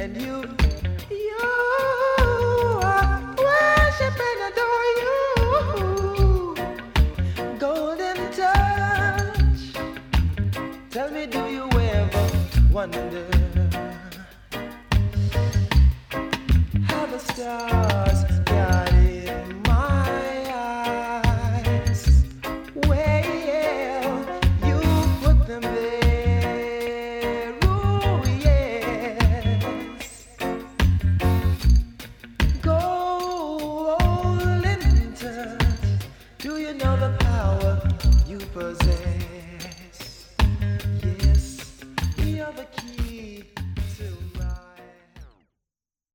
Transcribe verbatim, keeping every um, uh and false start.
and you, you worship and adore you. Golden touch. Tell me, do you ever wonder how the stars